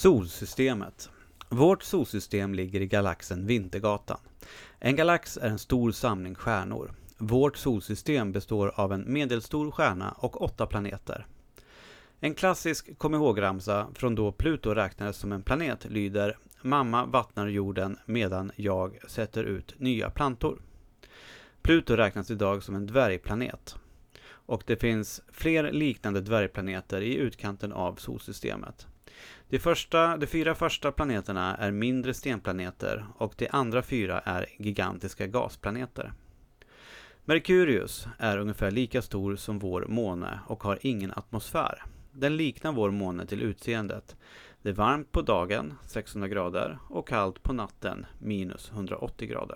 Solsystemet. Vårt solsystem ligger i galaxen Vintergatan. En galax är en stor samling stjärnor. Vårt solsystem består av en medelstor stjärna och 8 planeter. En klassisk kom ihåg-ramsa från då Pluto räknades som en planet lyder: mamma vattnar jorden medan jag sätter ut nya plantor. Pluto räknas idag som en dvärgplanet. Och det finns fler liknande dvärgplaneter i utkanten av solsystemet. De 4 första planeterna är mindre stenplaneter och de andra 4 är gigantiska gasplaneter. Merkurius är ungefär lika stor som vår måne och har ingen atmosfär. Den liknar vår måne till utseendet. Det är varmt på dagen, 600 grader, och kallt på natten, minus 180 grader.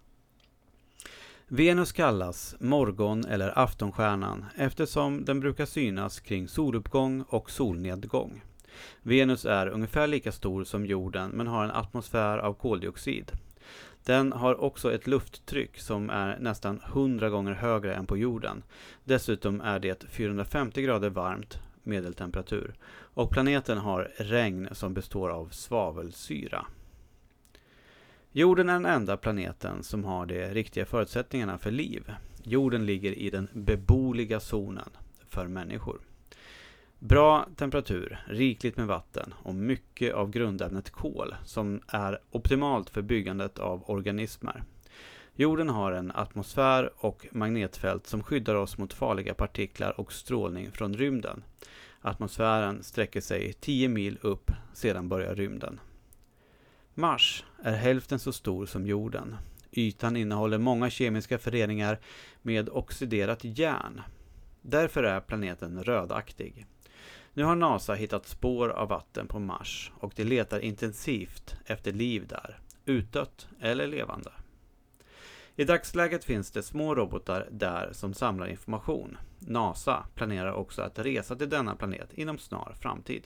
Venus kallas morgon- eller aftonstjärnan eftersom den brukar synas kring soluppgång och solnedgång. Venus är ungefär lika stor som jorden men har en atmosfär av koldioxid. Den har också ett lufttryck som är nästan 100 gånger högre än på jorden. Dessutom är det 450 grader varmt medeltemperatur och planeten har regn som består av svavelsyra. Jorden är den enda planeten som har de riktiga förutsättningarna för liv. Jorden ligger i den beboeliga zonen för människor. Bra temperatur, rikligt med vatten och mycket av grundämnet kol som är optimalt för byggandet av organismer. Jorden har en atmosfär och magnetfält som skyddar oss mot farliga partiklar och strålning från rymden. Atmosfären sträcker sig 10 mil upp, sedan börjar rymden. Mars är hälften så stor som jorden. Ytan innehåller många kemiska föreningar med oxiderat järn. Därför är planeten rödaktig. Nu har NASA hittat spår av vatten på Mars och de letar intensivt efter liv där, utdött eller levande. I dagsläget finns det små robotar där som samlar information. NASA planerar också att resa till denna planet inom snar framtid.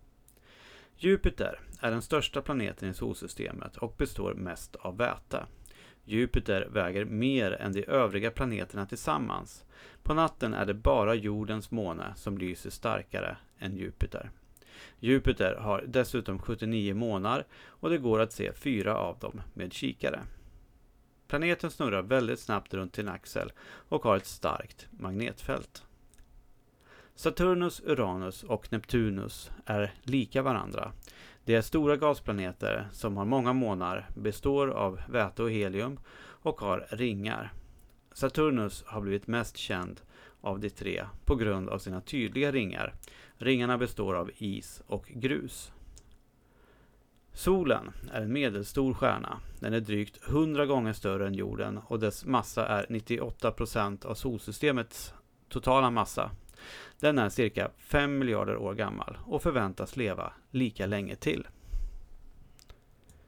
Jupiter är den största planeten i solsystemet och består mest av väte. Jupiter väger mer än de övriga planeterna tillsammans. På natten är det bara jordens måne som lyser starkare än Jupiter. Jupiter har dessutom 79 månar och det går att se 4 av dem med kikare. Planeten snurrar väldigt snabbt runt sin axel och har ett starkt magnetfält. Saturnus, Uranus och Neptunus är lika varandra. De är stora gasplaneter som har många månar, består av väte och helium och har ringar. Saturnus har blivit mest känd av de 3 på grund av sina tydliga ringar. Ringarna består av is och grus. Solen är en medelstor stjärna. Den är drygt 100 gånger större än jorden och dess massa är 98% av solsystemets totala massa. Den är cirka 5 miljarder år gammal och förväntas leva lika länge till.